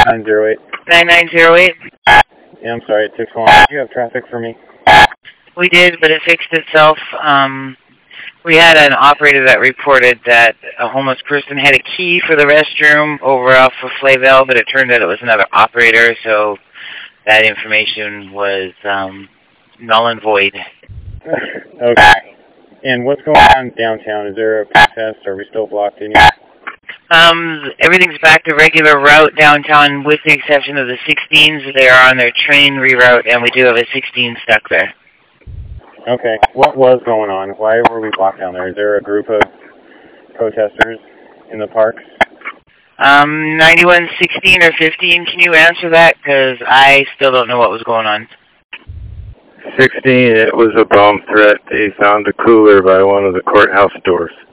9908. 9908? Yeah, I'm sorry, it took so long. Did you have traffic for me? We did, but it fixed itself. We had an operator that reported that a homeless person had a key for the restroom over off of Flayville, but it turned out it was another operator, so that information was null and void. Okay. And what's going on downtown? Is there a protest? Are we still blocked in here? Everything's back to regular route downtown with the exception of the 16s. They are on their train reroute, and we do have a 16 stuck there. Okay. What was going on? Why were we blocked down there? Is there a group of protesters in the parks? 9116 or 15, can you answer that? Because I still don't know what was going on. 16, it was a bomb threat. They found a cooler by one of the courthouse doors.